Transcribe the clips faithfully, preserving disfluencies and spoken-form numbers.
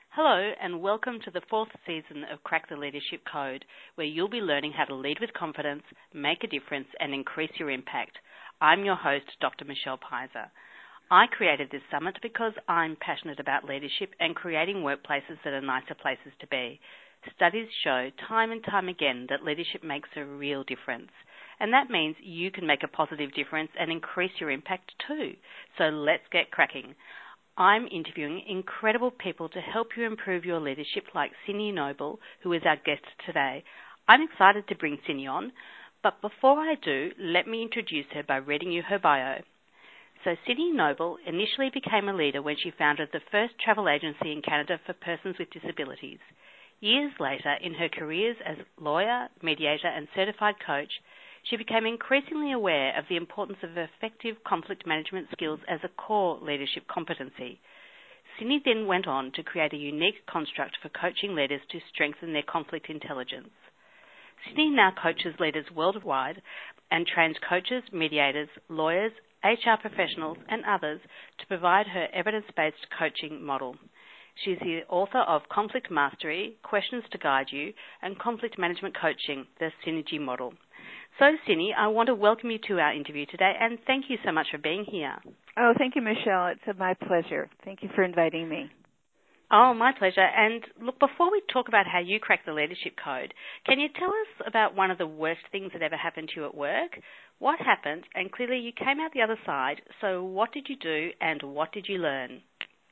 Hello and welcome to the fourth season of Crack the Leadership Code, where you'll be learning how to lead with confidence, make a difference and increase your impact. I'm your host, Doctor Michelle Pizer. I created this summit because I'm passionate about leadership and creating workplaces that are nicer places to be. Studies show time and time again that leadership makes a real difference. And that means you can make a positive difference and increase your impact too. So let's get cracking. I'm interviewing incredible people to help you improve your leadership, like Cindy Noble, who is our guest today. I'm excited to bring Cindy on, but before I do, let me introduce her by reading you her bio. So Cindy Noble initially became a leader when she founded the first travel agency in Canada for persons with disabilities. Years later, in her careers as lawyer, mediator and certified coach, she became increasingly aware of the importance of effective conflict management skills as a core leadership competency. Cindy then went on to create a unique construct for coaching leaders to strengthen their conflict intelligence. Cindy now coaches leaders worldwide and trains coaches, mediators, lawyers, H R professionals and others to provide her evidence-based coaching model. She's the author of Conflict Mastery, Questions to Guide You, and Conflict Management Coaching, the Synergy Model. So, Cindy, I want to welcome you to our interview today, and thank you so much for being here. Oh, thank you, Michelle. It's my pleasure. Thank you for inviting me. Oh, my pleasure. And look, before we talk about how you crack the leadership code, can you tell us about one of the worst things that ever happened to you at work? What happened? And clearly you came out the other side. So what did you do and what did you learn?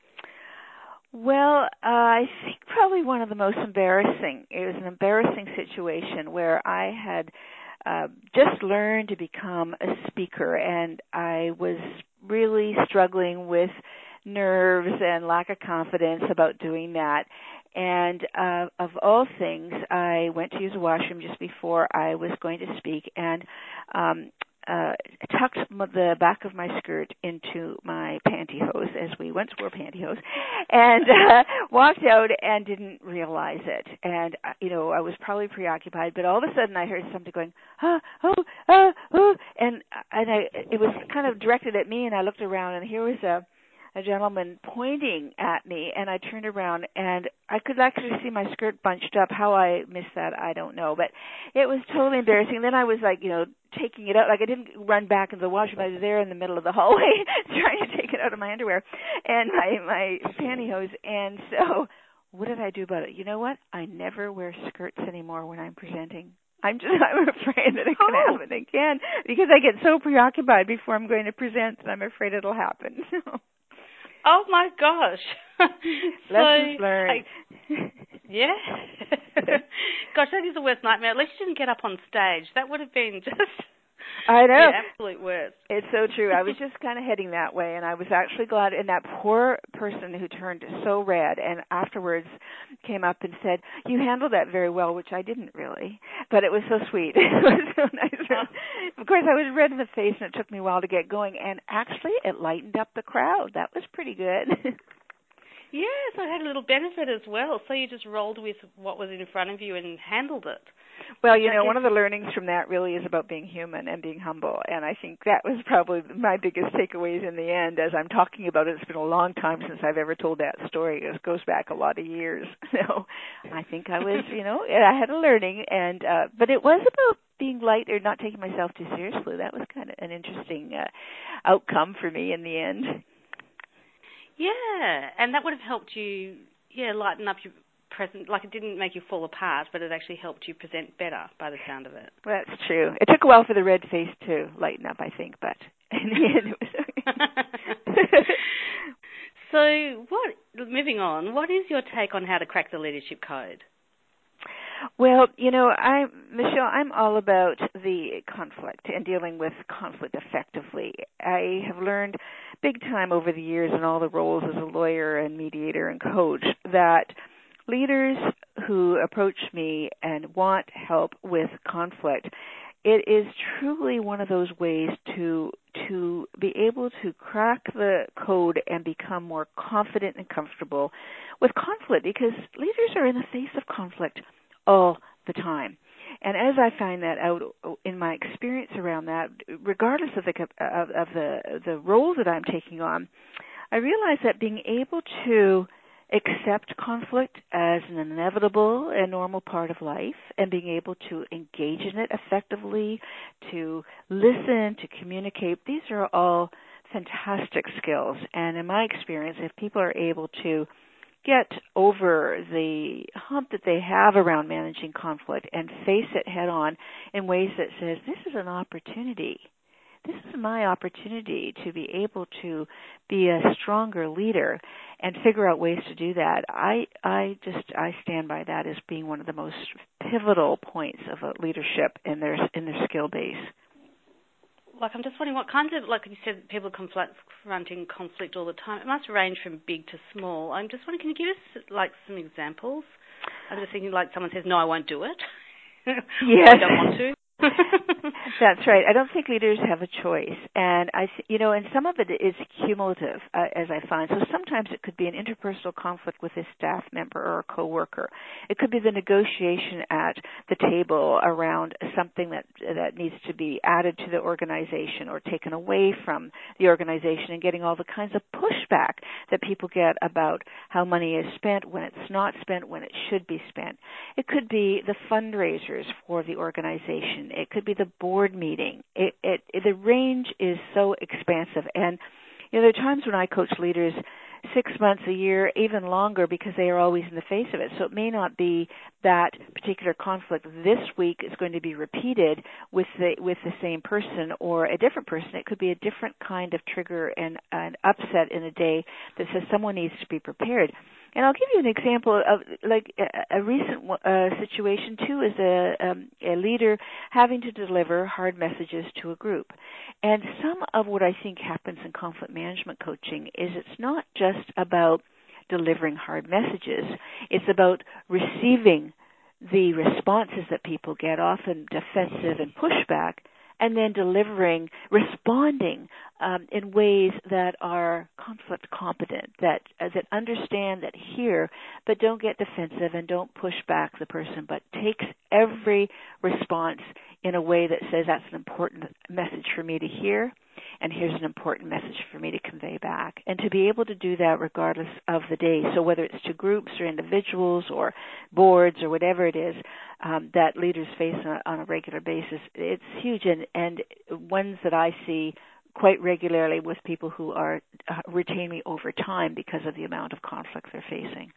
Well, uh, I think probably one of the most embarrassing, it was an embarrassing situation where I had uh, just learned to become a speaker, and I was really struggling with nerves and lack of confidence about doing that. And uh, of all things, I went to use a washroom just before I was going to speak, and um, uh, tucked the back of my skirt into my pantyhose, as we once wore pantyhose, and uh, walked out and didn't realize it. And, uh, you know, I was probably preoccupied, but all of a sudden I heard something going, ah, oh, ah, oh, and, and I, it was kind of directed at me, and I looked around, and here was a a gentleman pointing at me, and I turned around, and I could actually see my skirt bunched up. How I missed that, I don't know, but it was totally embarrassing. Then I was like, you know, taking it out. Like I didn't run back into the washroom. I was there in the middle of the hallway trying to take it out of my underwear and my, my pantyhose. And so what did I do about it? You know what? I never wear skirts anymore when I'm presenting. I'm just, I'm afraid that it can oh. happen again because I get so preoccupied before I'm going to present that I'm afraid it'll happen. Oh, my gosh. Lessons so, learned. I, yeah. Gosh, that is the worst nightmare. At least you didn't get up on stage. That would have been just I know. the absolute worst. It's so true. I was just kind of heading that way, and I was actually glad. And that poor person who turned so red and afterwards came up and said, you handled that very well, which I didn't really. But it was so sweet. It was so nice. Oh. Of course, I was red in the face, and it took me a while to get going. And actually, it lightened up the crowd. That was pretty good. Yes, I had a little benefit as well. So you just rolled with what was in front of you and handled it. Well, you know, one of the learnings from that really is about being human and being humble, and I think that was probably my biggest takeaways in the end. As I'm talking about it, it's been a long time since I've ever told that story. It goes back a lot of years. So I think I was, you know, I had a learning, and uh, but it was about being light or not taking myself too seriously. That was kind of an interesting uh, outcome for me in the end. Yeah, and that would have helped you, yeah, lighten up your present, like it didn't make you fall apart, but it actually helped you present better by the sound of it. Well, that's true. It took a while for the red face to lighten up, I think, but in the end it was okay. So what, moving on, what is your take on how to crack the leadership code? Well, you know, I, Michelle, I'm all about the conflict and dealing with conflict effectively. I have learned big time over the years in all the roles as a lawyer and mediator and coach that leaders who approach me and want help with conflict, it is truly one of those ways to to be able to crack the code and become more confident and comfortable with conflict, because leaders are in the face of conflict all the time. And as I find that out in my experience around that, regardless of the of, of the the role that I'm taking on, I realize that being able to accept conflict as an inevitable and normal part of life, and being able to engage in it effectively, to listen, to communicate. These are all fantastic skills. And in my experience, if people are able to get over the hump that they have around managing conflict and face it head on in ways that says, this is an opportunity. This is my opportunity to be able to be a stronger leader and figure out ways to do that. I I just I stand by that as being one of the most pivotal points of a leadership in their in their skill base. Like, I'm just wondering what kinds of, like you said, people confronting conflict all the time. It must range from big to small. I'm just wondering, can you give us, like, some examples? I'm just thinking, like, someone says, no, I won't do it. Yes. Or I don't want to. That's right. I don't think leaders have a choice, and I, you know, and some of it is cumulative, uh, as I find. So sometimes it could be an interpersonal conflict with a staff member or a coworker. It could be the negotiation at the table around something that that needs to be added to the organization or taken away from the organization, and getting all the kinds of pushback that people get about how money is spent, when it's not spent, when it should be spent. It could be the fundraisers for the organization. It could be the board meeting. It, it, it, the range is so expansive. And you know, there are times when I coach leaders six months, a year, even longer, because they are always in the face of it. So it may not be that particular conflict this week is going to be repeated with the with the same person or a different person. It could be a different kind of trigger and an upset in a day that says someone needs to be prepared. And I'll give you an example of, like, a, a recent uh, situation, too, is a, um, a leader having to deliver hard messages to a group. And some of what I think happens in conflict management coaching is it's not just about delivering hard messages. It's about receiving the responses that people get, often defensive and pushback, and then delivering, responding um, in ways that are conflict competent, that uh, that understand, that hear, but don't get defensive and don't push back the person, but takes every response in a way that says that's an important message for me to hear, and here's an important message for me to convey back. And to be able to do that regardless of the day, so whether it's to groups or individuals or boards or whatever it is um, that leaders face on a, on a regular basis, it's huge, and, and ones that I see quite regularly with people who are uh, retain me over time because of the amount of conflict they're facing.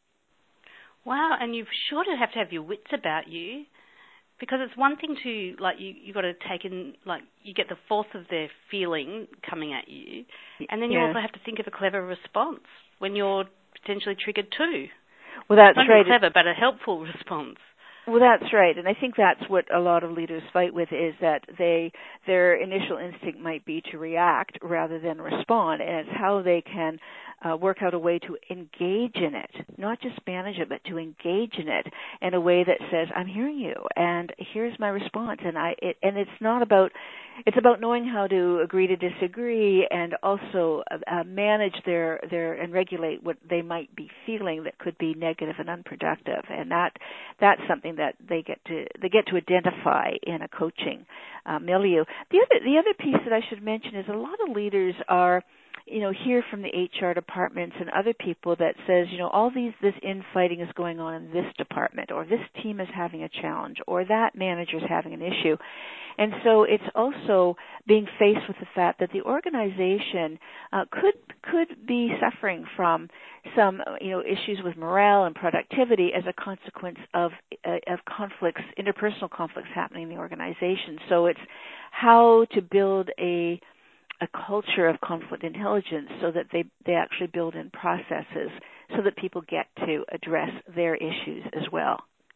Wow, and you sure do have to have your wits about you. Because it's one thing to, like, you you got to take in, like, you get the force of their feeling coming at you, and then you yes. also have to think of a clever response when you're potentially triggered too. Well, that's Not right. Not clever, but a helpful response. Well, that's right, and I think that's what a lot of leaders fight with, is that they their initial instinct might be to react rather than respond, and it's how they can uh, work out a way to engage in it, not just manage it, but to engage in it in a way that says, I'm hearing you, and here's my response, and I it, and it's not about it's about knowing how to agree to disagree, and also uh, manage their their and regulate what they might be feeling that could be negative and unproductive, and that that's something that they get to they get to identify in a coaching uh, milieu. The other the other piece that I should mention is a lot of leaders are, you know, hear from the H R departments and other people that says, you know, all these this infighting is going on in this department, or this team is having a challenge, or that manager is having an issue. And so it's also being faced with the fact that the organization uh, could could be suffering from some, you know, issues with morale and productivity as a consequence of uh, of conflicts, interpersonal conflicts happening in the organization. So it's how to build a a culture of conflict intelligence so that they, they actually build in processes so that people get to address their issues as well.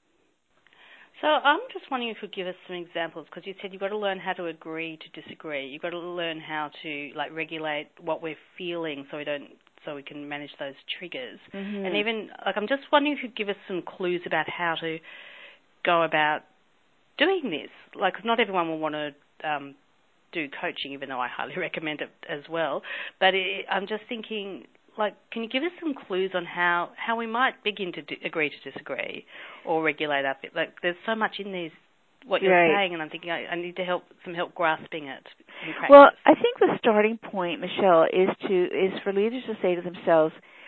So I'm just wondering if you could give us some examples, because you said you've got to learn how to agree to disagree. You've got to learn how to, like, regulate what we're feeling so we don't, so we can manage those triggers. Mm-hmm. And even, like, I'm just wondering if you could give us some clues about how to go about doing this. Like, 'cause not everyone will want to um, do coaching, even though I highly recommend it as well. But it, I'm just thinking, like, can you give us some clues on how, how we might begin to do, agree to disagree or regulate up? Like, there's so much in these, what you're right. saying, and I'm thinking I, I need to help some help grasping it in practice. Well, I think the starting point, Michelle, is to is for leaders to say to themselves,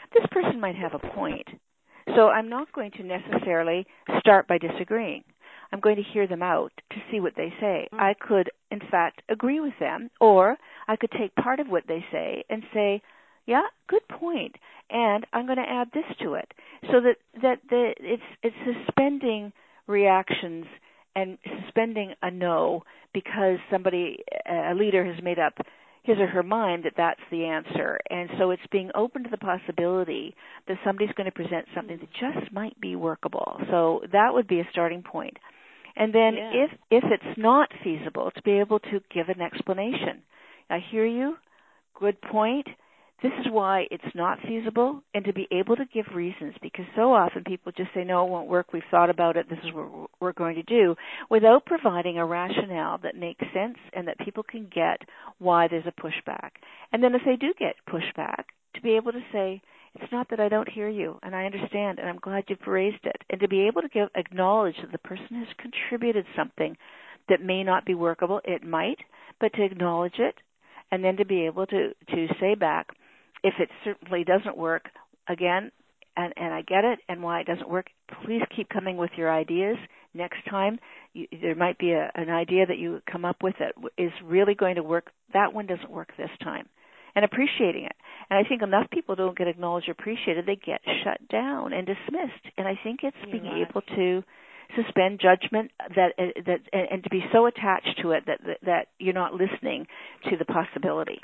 this person might have a point. So I'm not going to necessarily start by disagreeing. I'm going to hear them out to see what they say. Mm-hmm. I could, in fact, agree with them, or I could take part of what they say and say, yeah, good point, and I'm going to add this to it, so that that the, it's it's suspending reactions and suspending a no because somebody, a leader, has made up his or her mind that that's the answer. And so it's being open to the possibility that somebody's going to present something that just might be workable. So that would be a starting point. And then yeah. if if it's not feasible, to be able to give an explanation. I hear you, good point. This is why it's not feasible, and to be able to give reasons, because so often people just say, no, it won't work, we've thought about it, this is what we're going to do, without providing a rationale that makes sense and that people can get why there's a pushback. And then if they do get pushback, to be able to say, it's not that I don't hear you, and I understand, and I'm glad you've raised it, and to be able to give, acknowledge that the person has contributed something that may not be workable, it might, but to acknowledge it, and then to be able to, to say back, if it certainly doesn't work, again, and, and I get it, and why it doesn't work, please keep coming with your ideas. Next time, you, there might be a, an idea that you come up with that is really going to work. That one doesn't work this time. And appreciating it. And I think enough people don't get acknowledged or appreciated, they get shut down and dismissed. And I think it's You're being right. able to suspend judgment that that and, and to be so attached to it that, that that you're not listening to the possibility.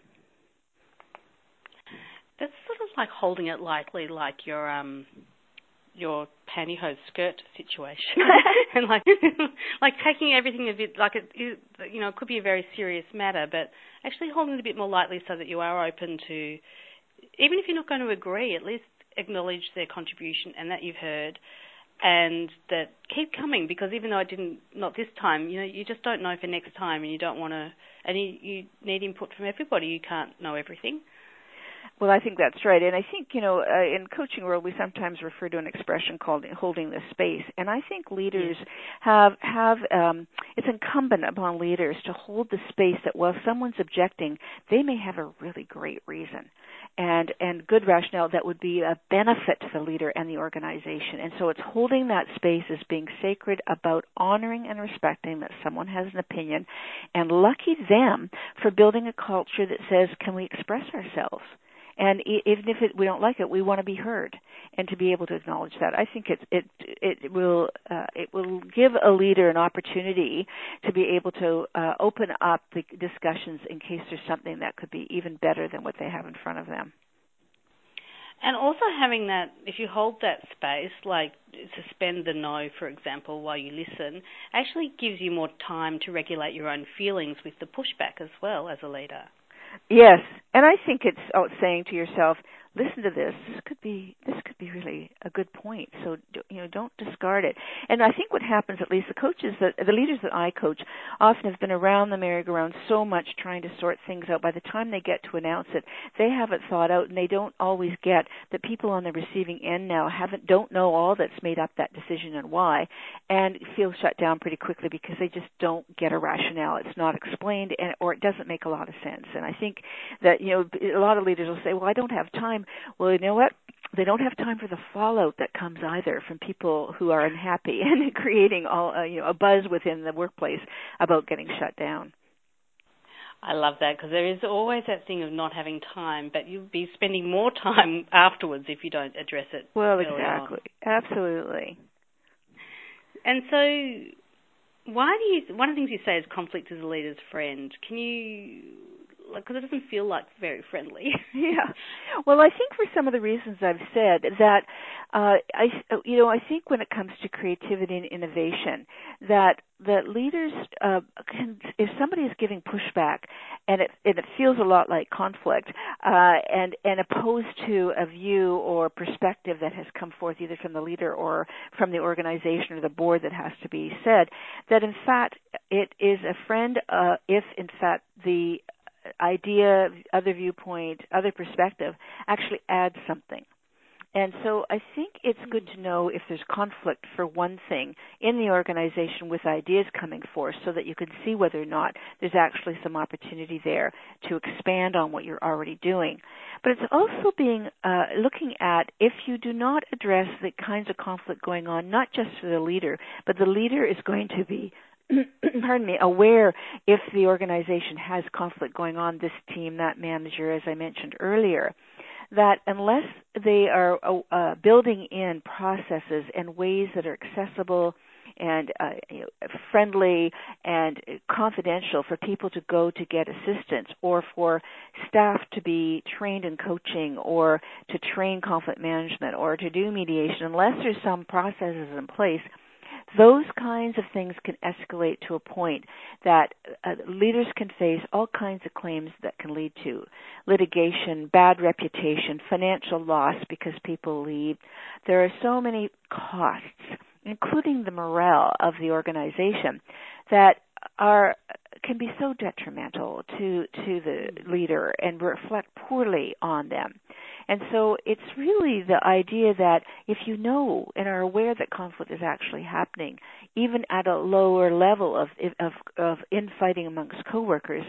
That's sort of like holding it lightly, like your um your pantyhose skirt situation, and like like taking everything a bit like it, you know, it could be a very serious matter, but actually holding it a bit more lightly so that you are open to, even if you're not going to agree, at least acknowledge their contribution and that you've heard, and that keep coming, because even though I didn't, not this time, you know, you just don't know for next time, and you don't want to, and you, you need input from everybody. You can't know everything. Well, I think that's right. And I think, you know, uh, in coaching world, we sometimes refer to an expression called holding the space. And I think leaders yes. have, have um, it's incumbent upon leaders to hold the space that while someone's objecting, they may have a really great reason and, and good rationale that would be a benefit to the leader and the organization. And so it's holding that space as being sacred, about honoring and respecting that someone has an opinion, and lucky them for building a culture that says, can we express ourselves? And even if it, we don't like it, we want to be heard, and to be able to acknowledge that. I think it it it will uh, it will give a leader an opportunity to be able to uh, open up the discussions in case there's something that could be even better than what they have in front of them. And also having that, if you hold that space, like suspend the no, for example, while you listen, actually gives you more time to regulate your own feelings with the pushback as well as a leader. Yes, and I think it's saying to yourself, listen to this. This could be this could be really a good point. So you know, don't discard it. And I think what happens, at least the coaches, that the leaders that I coach, often have been around the merry-go-round so much trying to sort things out. By the time they get to announce it, they have it thought out, and they don't always get that people on the receiving end now haven't don't know all that's made up that decision and why, and feel shut down pretty quickly because they just don't get a rationale. It's not explained, and or it doesn't make a lot of sense. And I think that you know a lot of leaders will say, "Well, I don't have time." Well, you know what? They don't have time for the fallout that comes either from people who are unhappy and creating all uh, you know a buzz within the workplace about getting shut down. I love that, because there is always that thing of not having time, but you'll be spending more time afterwards if you don't address it. Well, exactly, on. Absolutely. And so, why do you? One of the things you say is conflict is a leader's friend. Can you? Because it doesn't feel like very friendly. Yeah. Well, I think for some of the reasons I've said that, uh, I, you know, I think when it comes to creativity and innovation, that that leaders, uh, can, if somebody is giving pushback and it, and it feels a lot like conflict, uh, and, and opposed to a view or perspective that has come forth either from the leader or from the organization or the board that has to be said, that in fact it is a friend uh, if in fact the idea, other viewpoint, other perspective actually adds something. And so I think it's good to know if there's conflict, for one thing, in the organization with ideas coming forth so that you can see whether or not there's actually some opportunity there to expand on what you're already doing. But it's also being uh, looking at if you do not address the kinds of conflict going on, not just for the leader, but the leader is going to be pardon me, aware if the organization has conflict going on, this team, that manager, as I mentioned earlier, that unless they are uh, building in processes and ways that are accessible and uh, you know, friendly and confidential for people to go to get assistance, or for staff to be trained in coaching, or to train conflict management, or to do mediation, unless there's some processes in place, those kinds of things can escalate to a point that uh, leaders can face all kinds of claims that can lead to litigation, bad reputation, financial loss because people leave. There are so many costs, including the morale of the organization, that are can be so detrimental to to the leader and reflect poorly on them. And so it's really the idea that if you know and are aware that conflict is actually happening, even at a lower level of of, of infighting amongst coworkers,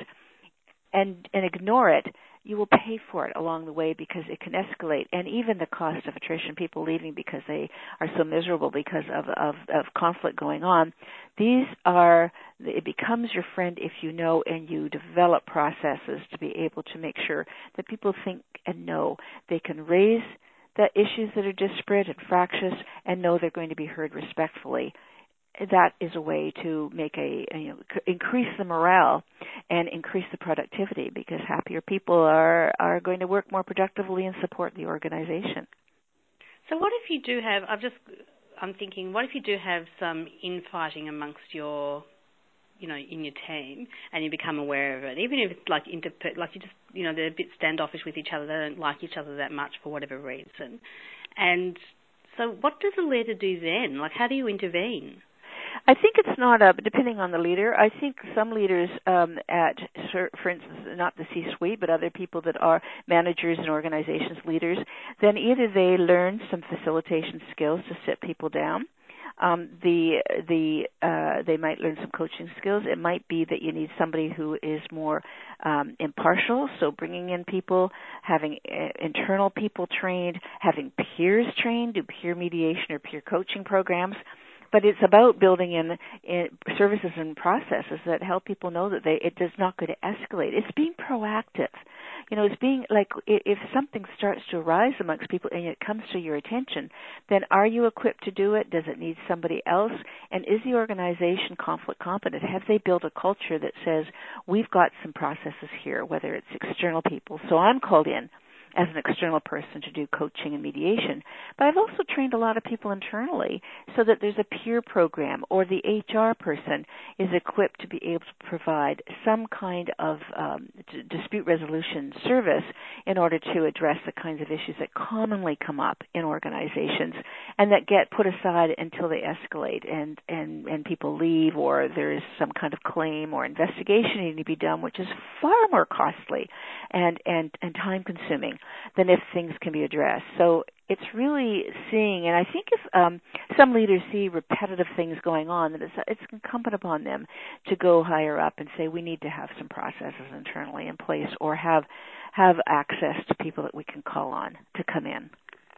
and and ignore it, you will pay for it along the way because it can escalate. And even the cost of attrition, people leaving because they are so miserable because of, of, of conflict going on, these are, it becomes your friend if you know and you develop processes to be able to make sure that people think and know they can raise the issues that are disparate and fractious and know they're going to be heard respectfully. That is a way to make a, you know, increase the morale and increase the productivity, because happier people are, are going to work more productively and support the organization. So what if you do have, I've just, I'm thinking, what if you do have some infighting amongst your, you know, in your team, and you become aware of it, even if it's like, interp- like you just, you know, they're a bit standoffish with each other, they don't like each other that much for whatever reason. And so what does a leader do then? Like, how do you intervene? I think it's not a, depending on the leader. I think some leaders um, at, for instance, not the C-suite, but other people that are managers and organizations, leaders, then either they learn some facilitation skills to sit people down. Um, the the uh, they might learn some coaching skills. It might be that you need somebody who is more um, impartial, so bringing in people, having uh, internal people trained, having peers trained, do peer mediation or peer coaching programs. But it's about building in, in services and processes that help people know that they, it is not going to escalate. It's being proactive. You know, it's being like, if something starts to arise amongst people and it comes to your attention, then are you equipped to do it? Does it need somebody else? And is the organization conflict competent? Have they built a culture that says, we've got some processes here, whether it's external people? So I'm called in as an external person to do coaching and mediation. But I've also trained a lot of people internally so that there's a peer program, or the H R person is equipped to be able to provide some kind of um, d- dispute resolution service in order to address the kinds of issues that commonly come up in organizations and that get put aside until they escalate and, and, and people leave, or there is some kind of claim or investigation needing to be done, which is far more costly and, and, and time-consuming than if things can be addressed. So it's really seeing, and I think if um, some leaders see repetitive things going on, that it's, it's incumbent upon them to go higher up and say, we need to have some processes internally in place, or have have access to people that we can call on to come in.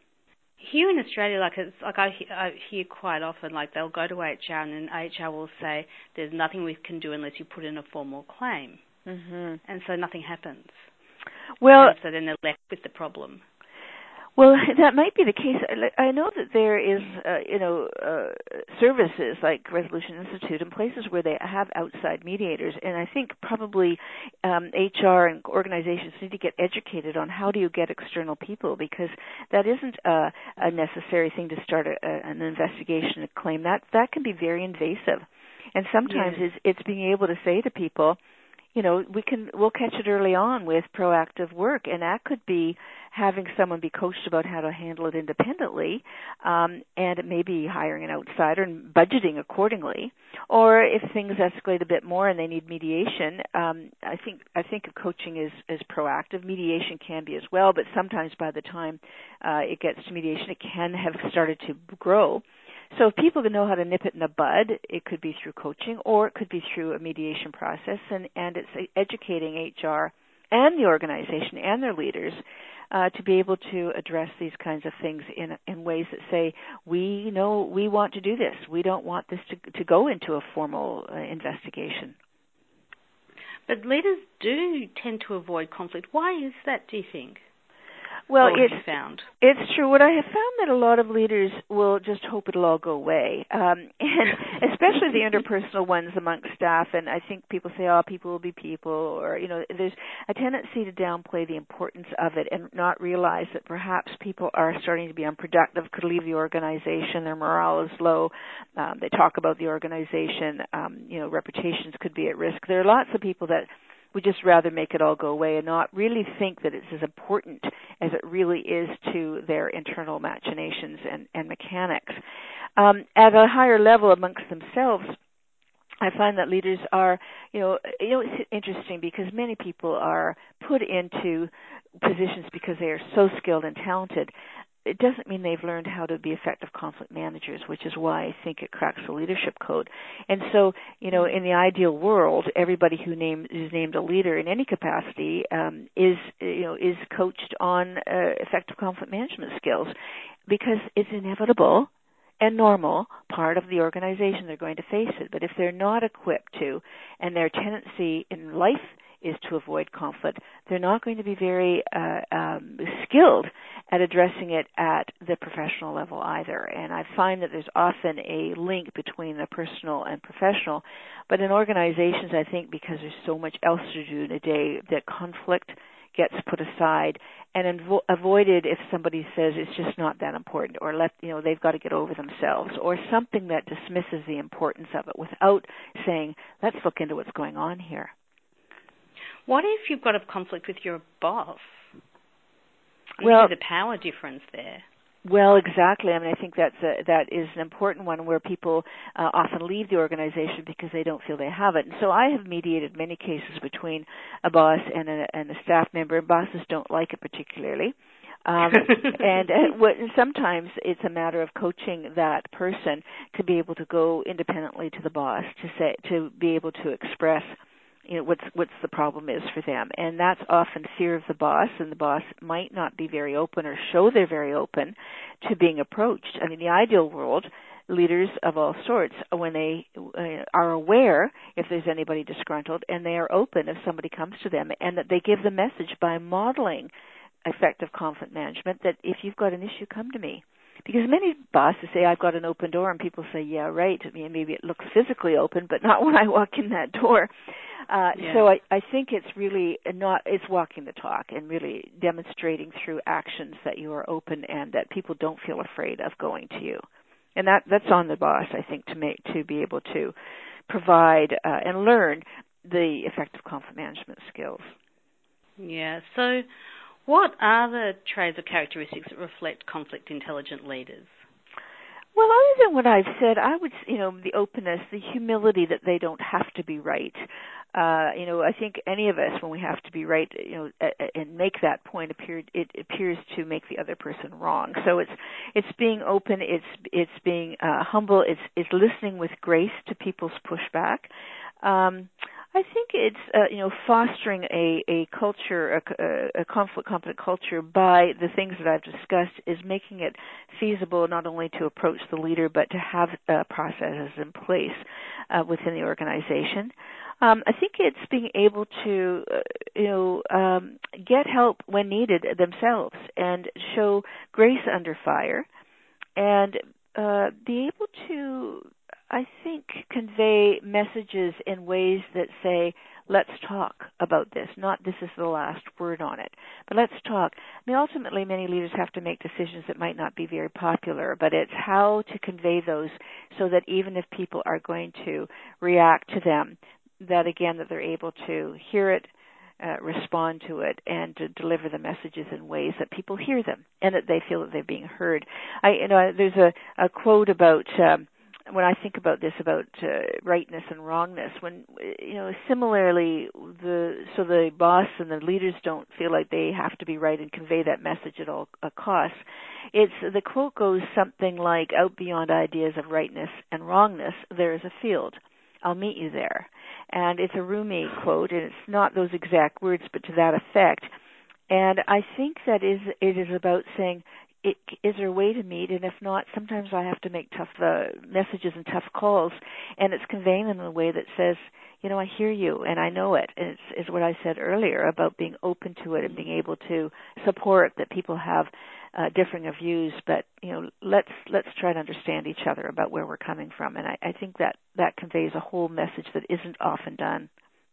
Here in Australia, like it's like I, I hear quite often, like they'll go to H R and then H R will say, there's nothing we can do unless you put in a formal claim. Mm-hmm. And so nothing happens. Well, and so then they're left with the problem. Well, that might be the case. I know that there is, uh, you know, uh, services like Resolution Institute and places where they have outside mediators, and I think probably um, H R and organizations need to get educated on how do you get external people, because that isn't a, a necessary thing to start a, a, an investigation, a claim. That that can be very invasive, and sometimes yes. it's, it's being able to say to people, you know, we can we'll catch it early on with proactive work, and that could be having someone be coached about how to handle it independently, um, and it may be hiring an outsider and budgeting accordingly. Or if things escalate a bit more and they need mediation, um, I think I think of coaching as, as proactive. Mediation can be as well, but sometimes by the time uh, it gets to mediation, it can have started to grow. So if people can know how to nip it in the bud, it could be through coaching or it could be through a mediation process, and, and it's educating H R and the organization and their leaders uh, to be able to address these kinds of things in in ways that say, we know we want to do this. We don't want this to, to go into a formal uh, investigation. But leaders do tend to avoid conflict. Why is that, do you think? Well, what it's, have you found? It's true. What I have found that a lot of leaders will just hope it'll all go away, um, and especially the interpersonal ones amongst staff. And I think people say, "Oh, people will be people," or you know, there's a tendency to downplay the importance of it and not realize that perhaps people are starting to be unproductive, could leave the organization, their morale is low. Um, they talk about the organization, um, you know, reputations could be at risk. There are lots of people that would just rather make it all go away and not really think that it's as important as it really is to their internal machinations and, and mechanics. Um, at a higher level amongst themselves, I find that leaders are, you know, you know, it's interesting because many people are put into positions because they are so skilled and talented. It doesn't mean they've learned how to be effective conflict managers, which is why I think it cracks the leadership code. And so, you know, in the ideal world, everybody who named, is named a leader in any capacity um, is, you know, is coached on uh, effective conflict management skills, because it's inevitable and normal part of the organization. They're going to face it. But if they're not equipped to, and their tendency in life is to avoid conflict, they're not going to be very uh, um, skilled at addressing it at the professional level either. And I find that there's often a link between the personal and professional. But in organizations, I think because there's so much else to do in a day, that conflict gets put aside and invo- avoided if somebody says it's just not that important, or let you know they've got to get over themselves, or something that dismisses the importance of it without saying, let's look into what's going on here. What if you've got a conflict with your boss? Well, there's a power difference there. Well, exactly. I mean, I think that's a, that is an important one where people uh, often leave the organization because they don't feel they have it. And so I have mediated many cases between a boss and a, and a staff member. Bosses don't like it particularly. Um, and uh, what, sometimes it's a matter of coaching that person to be able to go independently to the boss, to say, to be able to express, you know, what's what's the problem is for them. And that's often fear of the boss, and the boss might not be very open or show they're very open to being approached. I mean, the ideal world, leaders of all sorts, when they uh, are aware if there's anybody disgruntled, and they are open if somebody comes to them, and that they give the message by modeling effective conflict management that if you've got an issue, come to me. Because many bosses say, I've got an open door, and people say, yeah, right. I mean, maybe it looks physically open, but not when I walk in that door. Uh, yeah. So I, I think it's really not, it's walking the talk and really demonstrating through actions that you are open and that people don't feel afraid of going to you. And that, that's on the boss, I think, to make, to be able to provide uh, and learn the effective conflict management skills. Yeah. So what are the traits or characteristics that reflect conflict intelligent leaders? Well, other than what I've said, I would, you know, the openness, the humility that they don't have to be right. Uh, you know, I think any of us, when we have to be right, you know, and make that point, appear, it appears to make the other person wrong. So it's it's being open, it's it's being uh, humble, it's it's listening with grace to people's pushback. Um, I think it's uh, you know fostering a, a culture, a, a conflict competent culture by the things that I've discussed, is making it feasible not only to approach the leader but to have uh, processes in place uh, within the organization. Um, I think it's being able to uh, you know um, get help when needed themselves and show grace under fire, and uh, be able to, I think, convey messages in ways that say, let's talk about this, not this is the last word on it, but let's talk. I mean, ultimately, many leaders have to make decisions that might not be very popular, but it's how to convey those so that even if people are going to react to them, that again, that they're able to hear it, uh, respond to it, and to deliver the messages in ways that people hear them and that they feel that they're being heard. I, you know, there's a, a quote about um, when I think about this, about uh, rightness and wrongness. When you know, similarly, the so the boss and the leaders don't feel like they have to be right and convey that message at all uh, costs. It's the quote goes something like, "Out beyond ideas of rightness and wrongness, there is a field. I'll meet you there." And it's a Rumi quote, and it's not those exact words, but to that effect. And I think that is it is about saying, it, is there a way to meet? And if not, sometimes I have to make tough uh, messages and tough calls, and it's conveying them in a way that says, you know, I hear you and I know it. And it's, it's what I said earlier about being open to it and being able to support that people have uh, differing of views, but you know, let's let's try to understand each other about where we're coming from. And I, I think that that conveys a whole message that isn't often done.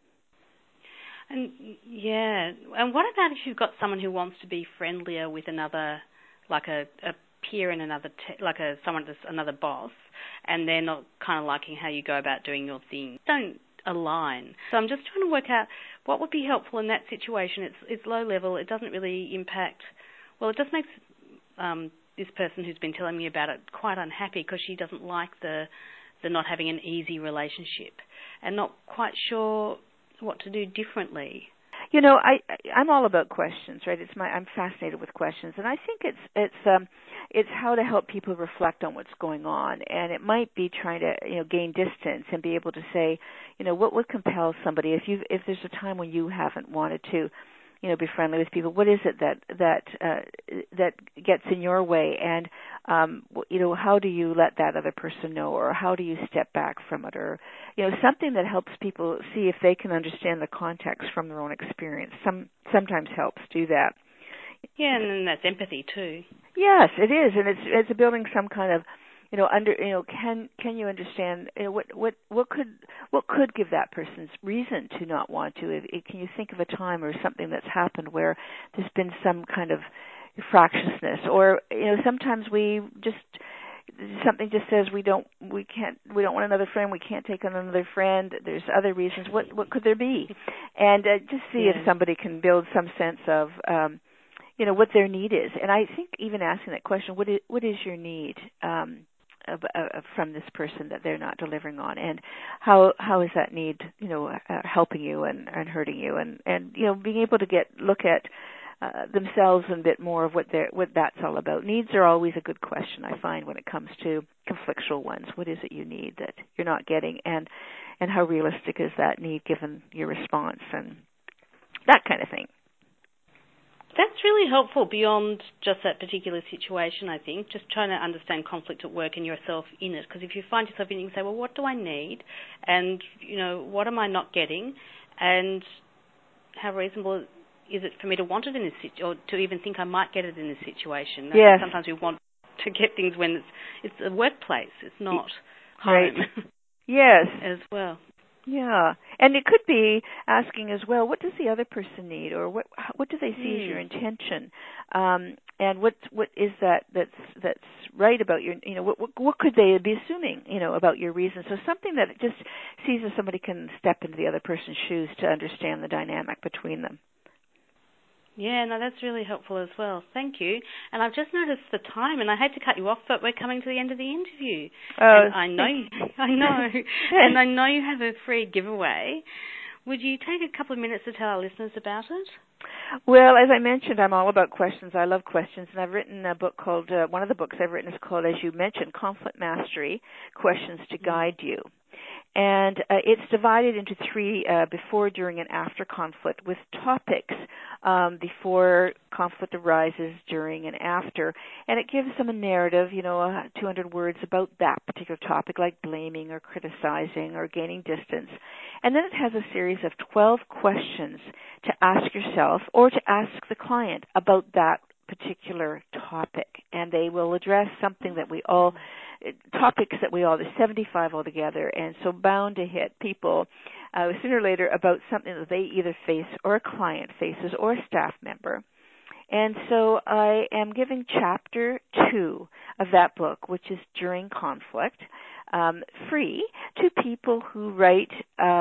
And yeah, and what about if you've got someone who wants to be friendlier with another, like a, a peer in another, te- like a someone that's another boss, and they're not kind of liking how you go about doing your thing? Don't align. So I'm just trying to work out what would be helpful in that situation. It's it's low level. It doesn't really impact. Well, it just makes um, this person who's been telling me about it quite unhappy because she doesn't like the the not having an easy relationship and not quite sure what to do differently. You know, I I'm all about questions, right? It's my I'm fascinated with questions, and I think it's it's um it's how to help people reflect on what's going on, and it might be trying to you know gain distance and be able to say, you know, what would compel somebody if you if there's a time when you haven't wanted to, you know, be friendly with people. What is it that that uh, that gets in your way, and um, you know, how do you let that other person know, or how do you step back from it, or you know, something that helps people see if they can understand the context from their own experience. Some sometimes helps do that. Yeah, and then that's empathy too. Yes, it is, and it's it's building some kind of you know under you know can can you understand you know, what what what could what could give that person's reason to not want to? If, if, can you think of a time or something that's happened where there's been some kind of fractiousness, or you know sometimes we just something just says we don't we can't we don't want another friend, we can't take on another friend. There's other reasons. What what could there be? And uh, just see yeah. if somebody can build some sense of um, you know what their need is. And I think even asking that question, what is what is your need um, of, uh, from this person that they're not delivering on, and how how is that need you know uh, helping you and, and hurting you, and and you know being able to get look at Uh, themselves and a bit more of what they're what that's all about. Needs are always a good question, I find, when it comes to conflictual ones. What is it you need that you're not getting, and and how realistic is that need given your response, and that kind of thing. That's really helpful beyond just that particular situation, I think, just trying to understand conflict at work and yourself in it. Because if you find yourself in it, you can say, well, what do I need? And, you know, what am I not getting? And how reasonable is it for me to want it in this situation, or to even think I might get it in this situation? Yes. Sometimes we want to get things when it's it's a workplace, it's not right. home. Yes. As well. Yeah, and it could be asking as well, what does the other person need, or what what do they see mm. as your intention, um, and what what is that that's that's right about your, you know, what, what what could they be assuming, you know, about your reasons? So something that just sees if somebody can step into the other person's shoes to understand the dynamic between them. Yeah, no, that's really helpful as well. Thank you. And I've just noticed the time, and I hate to cut you off, but we're coming to the end of the interview. Oh, and I know, you, I know, and I know you have a free giveaway. Would you take a couple of minutes to tell our listeners about it? Well, as I mentioned, I'm all about questions. I love questions, and I've written a book called, uh, one of the books I've written is called, as you mentioned, Conflict Mastery, Questions to Guide You. And uh, it's divided into three, uh, before, during, and after conflict, with topics um, before conflict arises, during, and after. And it gives them a narrative, you know, uh, two hundred words about that particular topic, like blaming or criticizing or gaining distance. And then it has a series of twelve questions to ask yourself or to ask the client about that particular topic. And they will address something that we all... topics that we all, there's seventy-five altogether, and so bound to hit people uh, sooner or later about something that they either face or a client faces or a staff member. And so I am giving chapter two of that book, which is During Conflict, um, free to people who write um,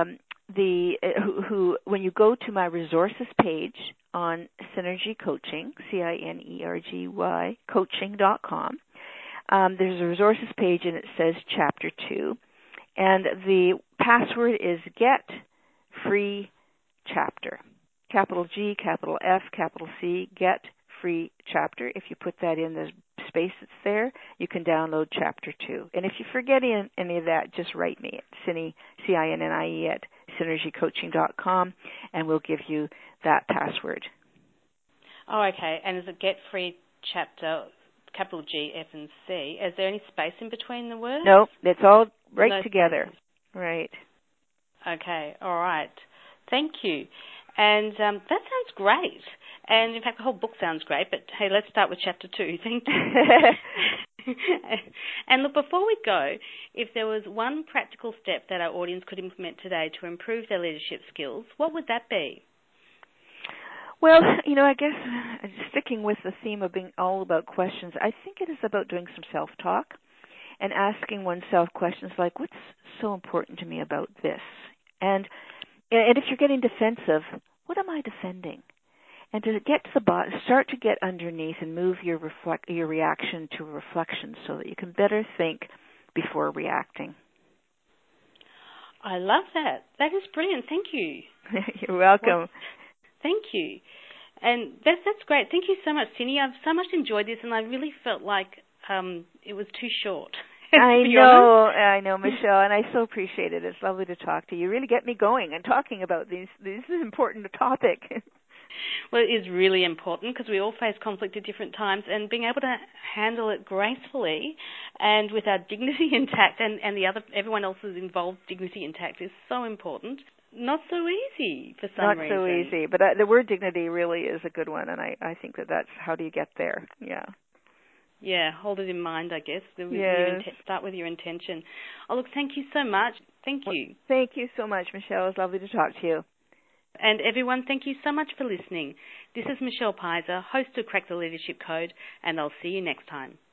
the uh, who, who when you go to my resources page on Synergy Coaching, C I N E R G Y, coaching dot com, um, there's a resources page and it says Chapter two. And the password is Get Free Chapter. Capital G, capital F, capital C, Get Free Chapter. If you put that in the space that's there, you can download Chapter two. And if you forget any, any of that, just write me at Cinnie, C I N N I E, at synergy coaching dot com, and we'll give you that password. Oh, okay. And is it Get Free Chapter, capital G, F, and C? Is there any space in between the words? No, it's all right no together. Spaces. Right. Okay, all right. Thank you. And um, that sounds great. And in fact, the whole book sounds great, but hey, let's start with Chapter two. Thank you. And look, before we go, if there was one practical step that our audience could implement today to improve their leadership skills, what would that be? Well, you know, I guess sticking with the theme of being all about questions, I think it is about doing some self-talk and asking oneself questions like, what's so important to me about this? And and if you're getting defensive, what am I defending? And to get to the bottom, start to get underneath and move your reflect your reaction to reflection so that you can better think before reacting. I love that. That is brilliant. Thank you. You're welcome. Well, thank you. And that's, that's great. Thank you so much, Cinnie. I've so much enjoyed this, and I really felt like um, it was too short. I know, honest. I know, Michelle, and I so appreciate it. It's lovely to talk to you. You really get me going and talking about these. This is an important topic. Well, it is really important because we all face conflict at different times, and being able to handle it gracefully and with our dignity intact, and, and the other everyone else's involved dignity intact, is so important. Not so easy for some Not reason. Not so easy, but uh, the word dignity really is a good one, and I, I think that that's how do you get there. Yeah. Yeah, hold it in mind, I guess. With yes. your int- start with your intention. Oh, look, thank you so much. Thank you. Well, thank you so much, Michelle. It was lovely to talk to you. And everyone, thank you so much for listening. This is Michelle Pizer, host of Crack the Leadership Code, and I'll see you next time.